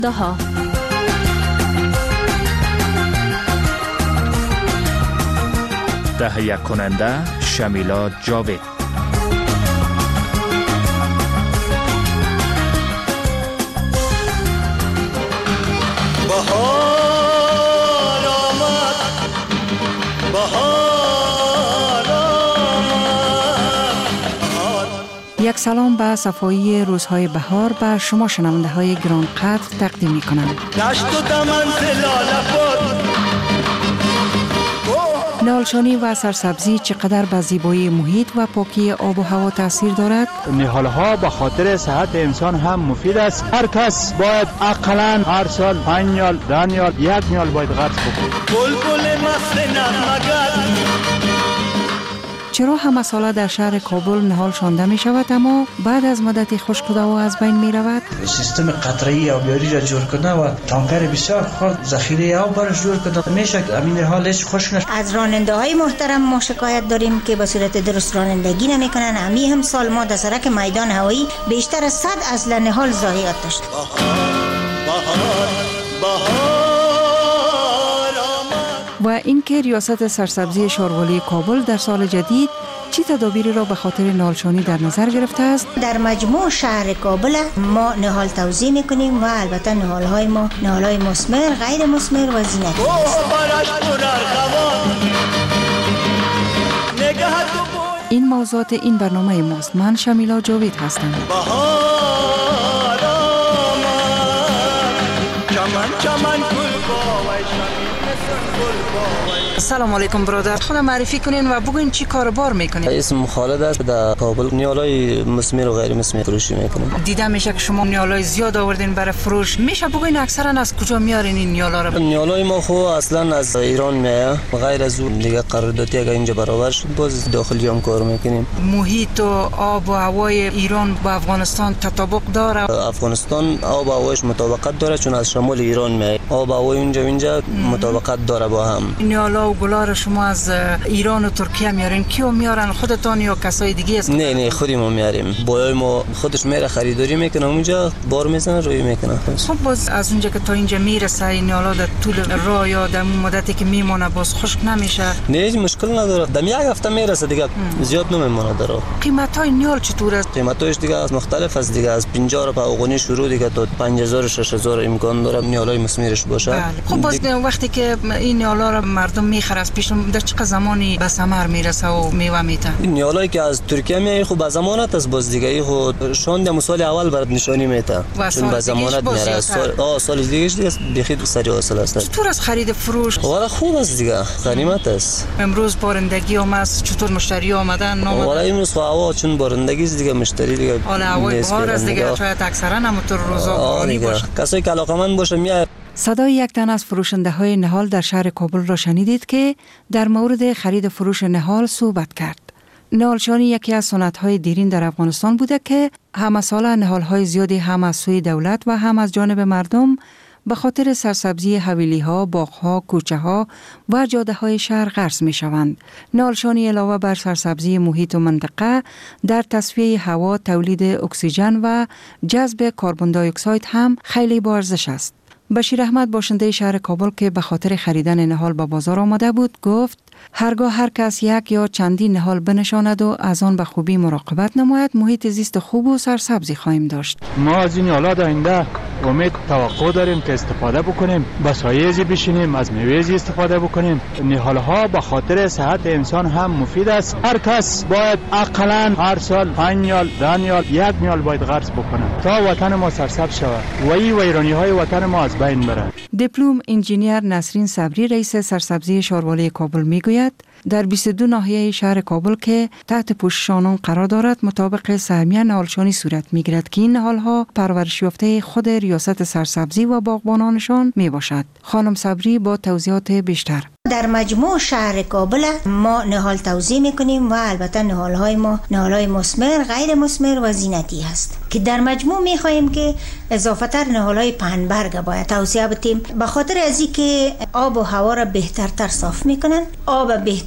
دها تهیه کننده شمیلا جاوید. بهار آمد، بهار آمد. یک سلام به صفایی روزهای بهار به شما شنونده های گرانقدر تقدیم می کنم. دشت و دمن زلاله بود. نهالشانی و سرسبزی چقدر به زیبایی محیط و پاکی آب و هوا تاثیر دارد؟ نهال‌ها به خاطر صحت انسان هم مفید است. هر کس باید اقلاً هر سال 5 نیال، 10 نیال، 1 نیال باید غرس بکنه. بلبل مست نغمه‌گر. چرا همه ساله در شهر کابل نهال شانده می شود اما بعد از مدتی خشک شده و از بین می رود؟ سیستم قطره‌ای آبیاری را جور کنه و تانکر بسیار خود ذخیره آب برش جور کنه میشه همین حال هیچ خشک نشه. از راننده های محترم ما شکایت داریم که به صورت درست رانندگی نمیکنن. همی هم سال ما در سرک میدان هوایی بیشتر از 100 اصل نهال ضایعات داشت. و اینکه ریاست سرسبزی شاروالی کابل در سال جدید چی تدابیری را به خاطر نهالشانی در نظر گرفته است؟ در مجموع شهر کابل ما نهال توزیع میکنیم و البته نهال‌های ما نهال‌های مثمر، غیر مثمر و زینتی است. این موضوعات این برنامه ماست. من شمیلا جاوید هستم. سلام علیکم برادر، خود معرفی کنین و بگوین چی کار بار میکنین؟ اسم خالد است. در کابل نیالای مثمر و غیر مثمر فروشی میکنیم. دیده میشه که شما نیالای زیاد آوردین برای فروش. میشه بگوین اکثرا از کجا میارین این نیالا رو؟ نیالای ما خو اصلا از ایران میاد. غیر از اون دیگه قراردادی اگه اینجا برابر شد باز داخلی هم کار میکنیم. محیط و آب و هوای ایران با افغانستان تطابق داره؟ افغانستان آب و هوایش مطابقت داره چون از شمال ایران میاد. آب و هوای اینجا مطابقت داره با هم. نیالا و گلار شما از ایران و ترکیه میارین؟ کیو میارن؟ خودتان یا کسای دیگه است؟ نه خودی ما میاریم. بایای ما خودش میره خریداری میکنه اونجا بار میزنه روی میکنه. خب باز از اونجا که تا اینجا میرسه این نیالا در طول راه یا در مدتی که میمونه باز خشک نمیشه؟ نه هیچ مشکل نداره. در یک هفته میرسه دیگه زیاد نمیمونه داره. قیمتای نیال چطور است؟ قیمتاش دیگه از مختلف است دیگه از 50 روپیه افغانی شروع دیگه تا 5000 6000 امکان داره نیالای مسمیرش باشه. بله. خب باز وقتی که این نیالا رو مردم میخره از پیشم در چقدر زمانی به ثمر میرسه و میوه میده؟ این نیالایی که از ترکیه میاد خب به ضمانت است باز دیگه خود شون سال اول برات نشانی میده چون به ضمانت میره. سال دیگه بخید سری اصل است. چطور از خرید فروش؟ والا خوب است دیگه غنیمت است. امروز بارندگی است چطور مشتری آمدن؟ والا امروز هوا چون بارندگی است دیگه مشتری دیگه حالا هوای بهار است دیگه شاید اکثرا همونطور روزا بارانی باشه. کسایی که علاقه‌مند باشه میاد. صدای یک تن از فروشنده های نهال در شهر کابل را شنیدید که در مورد خرید فروش نهال صحبت کرد. نهالشانی یکی از سنت های دیرین در افغانستان بوده که همه ساله نهال های زیادی هم از سوی دولت و هم از جانب مردم به خاطر سرسبزی حویلی ها، باغ ها، کوچه ها و جاده های شهر غرس می شوند. نهالشانی علاوه بر سرسبزی محیط و منطقه در تصفیه هوا، تولید اکسیژن و جذب کربن دی اکساید هم خیلی با ارزش است. بشیر احمد باشنده شهر کابل که به خاطر خریدن نهال به بازار آمده بود گفت هرگاه هر کس یک یا چندین نهال بنشاند و از آن به خوبی مراقبت نماید محیط زیست خوب و سرسبزی خواهیم داشت. ما از این نهال‌ها آینده امید توقع داریم که استفاده بکنیم، با سایه‌ای بشینیم، از میوه‌ای استفاده بکنیم. نهال‌ها به خاطر صحت انسان هم مفید است. هر کس باید اقلاً هر سال 5 نیال، 10 نیال، 1 نیال باید غرس بکنه تا وطن ما سرسبز شود و این ویرانی‌های وطن ما از بین بره. دیپلم انجینیر نسرین صبری رئیس سرسبزی شاروالی کابل میگوید در 22 ناحیه شهر کابل که تحت پوشش آنان قرار دارد مطابق سهمیه نهالشانی صورت میگیرد که این نهال‌ها پرورش یافته خود ریاست سرسبزی و باغبانانشان می باشد. خانم صبری با توضیحات بیشتر. در مجموع شهر کابل ما نهال توزیع میکنیم و البته نهال‌های ما نهال‌های مثمر، غیر مثمر و زینتی هست که در مجموع میخواهیم که اضافه‌تر نهال‌های پنبرگ باید توزیع بدیم به خاطر از اینکه آب و هوا را بهترتر صاف میکنن، آب بهتر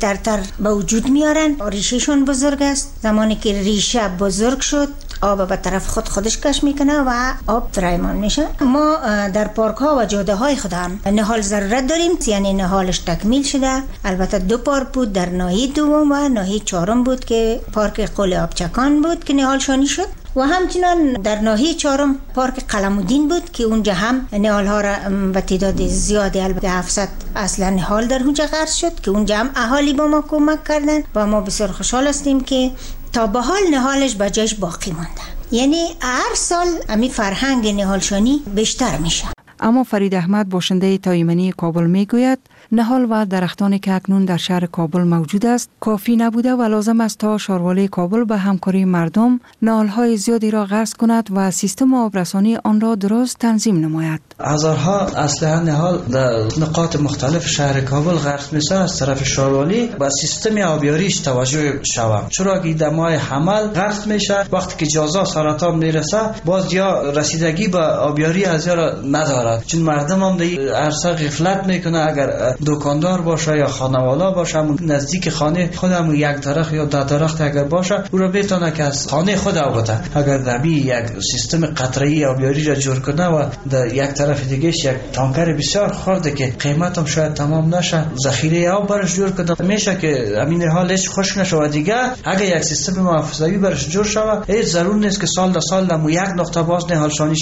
بهترتر به وجود میارن. ریشهشون بزرگ است. زمانی که ریشه بزرگ شد آب به طرف خودش کش میکنه و آب فرایمان میشه. ما در پارک ها و جاده های خود هم نهال ضرورت داریم، یعنی نهالش تکمیل شده. البته 2 پارک بود، در ناحیه دوم و ناحیه چهارم بود که پارک قل آبچکان بود که نهال شانی شد و همچنان در ناحیه چهارم پارک قلمودین بود که اونجا هم نهال ها را به تعداد زیادی، البته 700 اصلا نهال در اونجا غرس شد که اونجا هم اهالی با ما کمک کردن و ما بسیار خوشحال هستیم که تا به حال نهالش به جاش باقی مانده. یعنی هر سال امی فرهنگ نهالشانی بیشتر میشه. اما فرید احمد باشنده تایمنی کابل میگوید نهال و درختانی که اکنون در شهر کابل موجود است کافی نبوده و لازم است تا شاروالی کابل به همکاری مردم نهال‌های زیادی را غرس کند و سیستم آبرسانی آن را درست تنظیم نماید. هزارها اصلا نهال در نقاط مختلف شهر کابل غرس میشه. از طرف شاروالی با سیستم آبیاریش توجه شود، چرا که در ماه حمل غرس میشه. وقتی که جازا سرطان میرسه باز یا رسیدگی به آبیاری از یا ندارد، چون مردم هم در عرصه غفلت میکنه. اگر دکاندار باشه یا خانوالا باشه، نزدیک خانه خودم یک درخت یا 10 درخت اگر باشه او را بتونه که از خانه خود آبته. اگر دبی یک سیستم قطره‌ای آبیاری را جور کنه و در یک طرف دیگهش یک تانکر بسیار خرده که قیمت هم شاید تمام نشه ذخیره آب برش جور کنه، میشه که همین حالش خشک نشه. و دیگه اگر یک سیستم محافظوی برش جور شود هیچ ضرور نیست که سال در سال در یک نقطه باز نهالشانی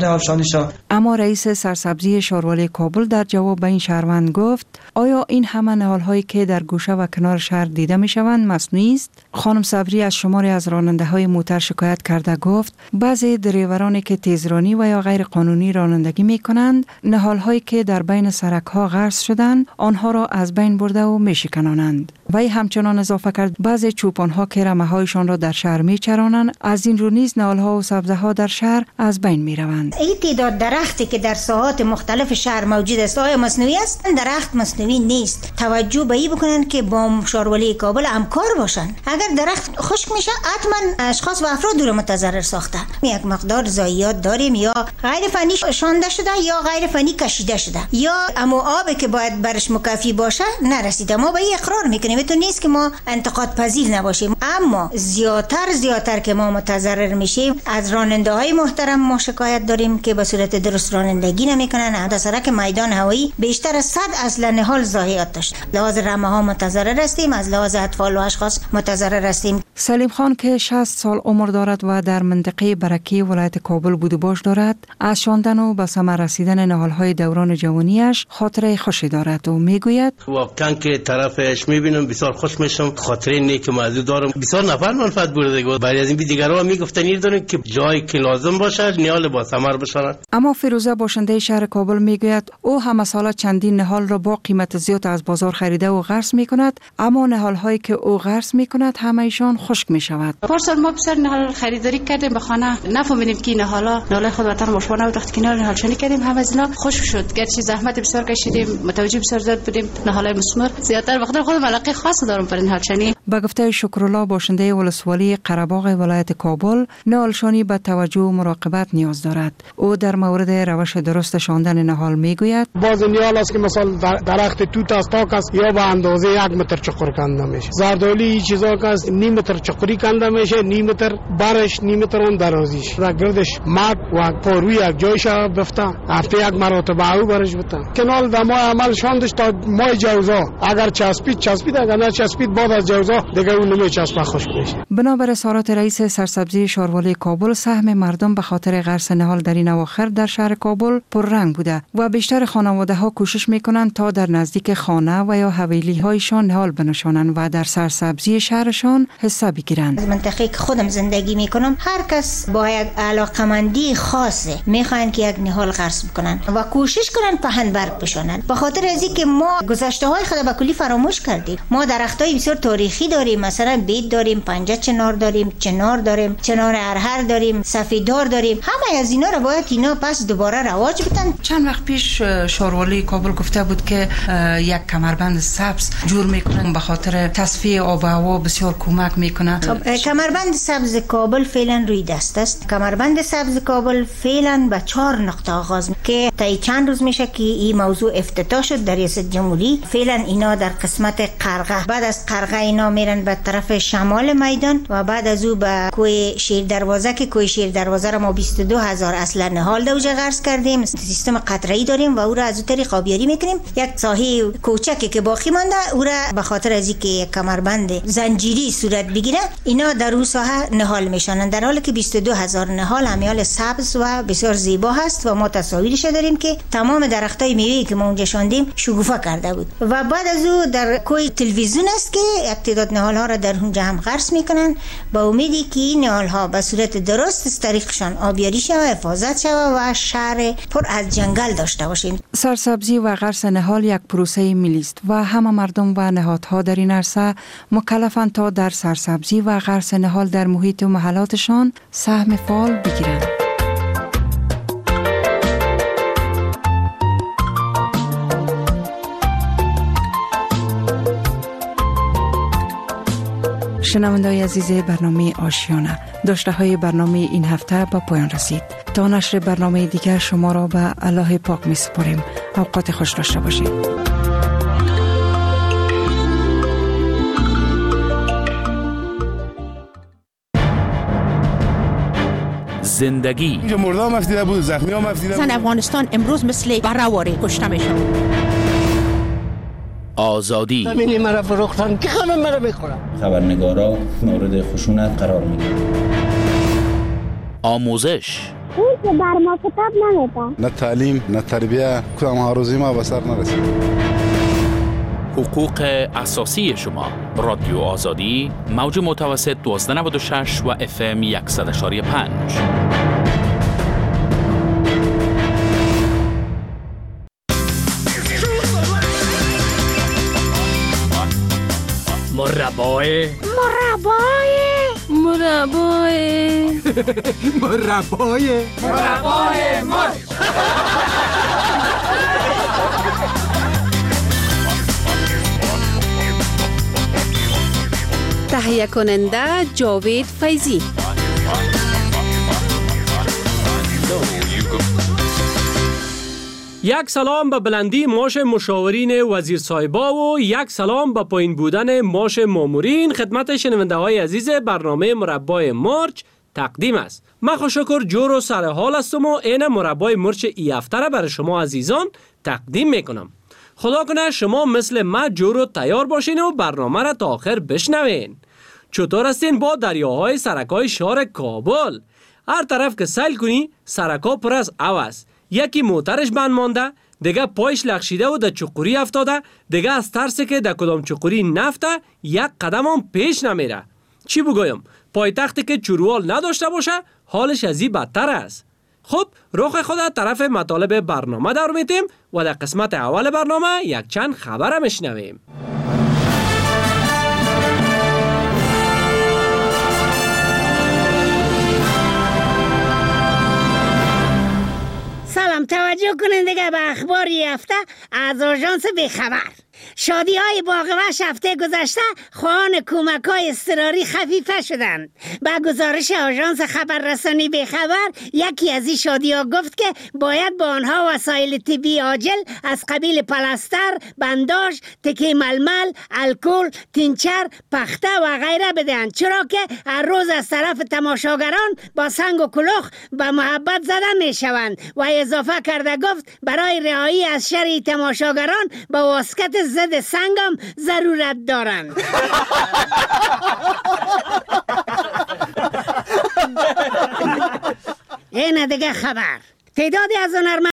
شه. اما رئیس سرسبزی شاروالی کابل در جواب به این شهروند گفت آیا این همه نهال‌هایی که در گوشه و کنار شهر دیده می‌شوند مصنوعی است؟ خانم صبری از شماری از راننده‌های موتر شکایت کرده گفت بعضی دریورانی که تیزرانی و یا غیر قانونی رانندگی می‌کنند نهال‌هایی که در بین سرک‌ها غرس شدند آنها را از بین برده و می‌شکنانند. وی همچنان اضافه کرد بعضی چوپان‌ها که رمه‌هایشان را در شهر می‌چرانند از این رو نیز نهال‌ها و سبزه‌ها در شهر از بین می‌روند. این تعداد درختی که در ساحات مختلف شهر موجود است آیا مصنوعی است؟ درخت مصنوعی نیست. توجه به این بکنن که با شاروالی کابل همکار باشن. اگر درخت خشک میشه حتما اشخاص و افراد رو متضرر ساختن. یک مقدار ضایعات داریم، یا غیر فنی شانده شده یا غیر فنی کشیده شده یا اما آبی که باید برش مکفی باشه نرسیده. ما به این اقرار میکنیم، تو نیست که ما انتقاد پذیر نباشیم، اما زیادتر که ما متضرر میشیم از راننده های محترم ما شکایت داریم که به صورت درست رانندگی نمیکنن. در سرک میدان هوایی بیشتر از 100 اصلا نهال ضایعات داشت. لحاظ رمه ها متضرر هستیم، از لحاظ اطفال و اشخاص متضرر هستیم. سلیم خان که 60 سال عمر دارد و در منطقه برکی ولایت کابل بود و باش دارد، از شاندن و به ثمر رسیدن نهال‌های دوران جوانیش خاطره خوشی دارد و میگوید واقعا که طرفش میبینم بسیار خوش میشم. خاطره نیک موضوع دارم، بسیار نفر منفعت برده. برای از این دیگران میگفتن این دارن که جایی که لازم باشه نهال با ثمر بشن. اما فیروزه باشنده شهر کابل میگوید او هم سال چندین نهال را با قیمت زیاد از بازار خریده و غرس میکند، اما نهال هایی که او غرس میکند همه ایشان خشک میشود. پارسال ما بسیار نهال خریداری کردیم به خانه، نفهمیدیم که نهال خود وطن مشوانه و وقتی که نهال شنی کردیم هم از اینا خشک شد. گرچه زحمت بسیار کشیدیم، متوجه بسیار زیاد بودیم. نهالای مسمر زیادتر وقت خود علاقه خاص دارم پر نهال شنی. با گفته شکرالله باشنده ولسوالی قره‌باغ ولایت کابل، نهال شنی به توجه و مراقبت نیاز دارد. او در مورد روش درست شاندن نهال میگوید باز نیاز است که مثلا درخت توت است تاک است یا به اندازه 1 متر چقر کنده میشه. زردالی این چیزا که است نیم متر چقری کنده میشه، نیم متر برش، نیم متر اون درازیش. و گردش مات و پاروی یک جایش بفته، هفته یک مرتبه او برش بته. کنال در ماه عمل شاندش تا ماه جوزا. اگر چسبید اگر نه چسبید بعد از جوزا دیگه اون نمیچسبه خشک میشه. بنابر اظهارات رئیس سرسبزی شاروالی کابل، سهم مردم به خاطر غرس نهال در این اواخر در شهر کابل پررنگ بوده و بیشتر خانواده ها کوشش میکنند تا در نزدیک خانه و یا حویلی هایشان نهال بنشانند و در سرسبزی شهرشان حصه بگیرند. از منطقه که خودم زندگی میکنم هر کس با یک علاقمندی خاصه میخواین که یک نهال غرس بکنن و کوشش کنن پهن برگ بشونن. به خاطر از اینکه ما گذشته های خود به کلی فراموش کردیم. ما درختای بسیار تاریخی داریم، مثلا بید داریم، پنجه چنار داریم، چنار ارهر داریم، سفیدار داریم. همه از اینا رو باید اینا پس دوباره رواج بدن. چند وقت پیش شاروالی کابل گفته بود که یک کمربند سبز جور میکنن به خاطر تصفیه آب و هوا بسیار کمک میکنه. کمربند سبز کابل فعلا روی دست است. کمربند سبز کابل فعلا به 4 نقطه آغاز که تا چند روز میشه که این موضوع افتتاح شد در ریاست جمهوری. فعلا اینا در قسمت قرغه، بعد از قرغه اینا میرن به طرف شمال میدان و بعد از او به کوی شیر دروازه که کوی شیر دروازه را ما 22,000 اصل نهال دوجه غرس کردیم. سیستم قطره‌ای داریم و او را از اون طریق آبیاری میکنیم. یک ساحه کوچکی که باقی مانده او را به خاطر از اینکه یک کمربند زنجیری صورت بگیره اینا در اون ساحه نهال میشنن، در حالی که 22,000 نهال همیال سبز و بسیار زیبا هست و ما تصاویرش داریم که تمام درختای میوه‌ای که ما اونجا شاندیم شکوفه کرده بود. و بعد از او در کوی تلویزیون است که یک تعداد نهال ها را در اونجا هم غرس میکنن با امیدی که این نهال ها به صورت درست از طریقشان آبیاری شود، حفاظت شود و شهر پر از جنگل داشته باشیم. سرسبزی و غرس نهال یک پروسه ملی است و همه مردم و نهادها در این عرصه مکلفند تا در سرسبزی و غرس نهال در محیط و محلاتشان سهم فعال بگیرند. شنونده‌های عزیز برنامه آشیانه، داشته‌های برنامه این هفته به پایان رسید. تا نشر برنامه دیگر شما را به الله پاک می‌سپاریم. اوقات خوش داشته باشید. زندگی اینجا مرده هم افدیده بود، زخمی هم افدیده بود. زن افغانستان امروز مثل بره‌واره کشته میشه. آزادی همینی مرا فروختن که خانم مرا بخورم. خبرنگارا مورد خشونت قرار میگیرن. آموزش اون که بر ما کتاب نمیدن. نه تعلیم نه تربیه کدام هاروزی ما به سر نرسید. حقوق اساسی شما. رادیو آزادی، موج متوسط 1296 و FM 100.5. مربای مرچ. تهیه کننده جاوید فیضی. یک سلام به بلندی ماش مشاورین وزیر صاحبا و یک سلام به پایین بودن ماش مامورین. خدمت شنونده های عزیز برنامه مربای مرچ تقدیم است. من خوشکر جور و سر حال هستم و این مربای مرچ ای هفته را برای شما عزیزان تقدیم میکنم. خدا کنه شما مثل من جور و تیار باشین و برنامه را تا آخر بشنوین. چطور هستین با دریاهای سرکای شهر کابل؟ هر طرف که سیل کنی سرکا پر از عوض. یکی موترش بند مانده، دیگه پایش لغشیده و در چقوری افتاده، دیگه از ترسی که در کدام چقوری نفته یک قدم هم پیش نمیره. چی بگویم؟ پایتختی که چروال نداشته باشه حالش از این بدتر است. خب رخ خود طرف مطالب برنامه دور میتیم و در قسمت اول برنامه یک چند خبر میشنویم. سلام، توجه کنین دیگه به اخبار هفته از آژانس بخبر. شادی های باغوش هفته گذشته خواهان کمک های اضطراری خفیفه شدند. با گزارش آژانس خبررسانی بخبر، یکی از این شادی ها گفت که باید با آنها وسایل طبی عاجل از قبیل پلاستر، بنداژ، تکه ململ، الکل، تینچر، پخته و غیره بدهند، چرا که هر روز از طرف تماشاگران با سنگ و کلوخ به محبت زده می شوند. و اضافه کرده گفت برای رهایی از شر تماشاگران با واسکت ضد سنگم ضرورت دارند. این دیگه خبر. تعدادی از هنرمندان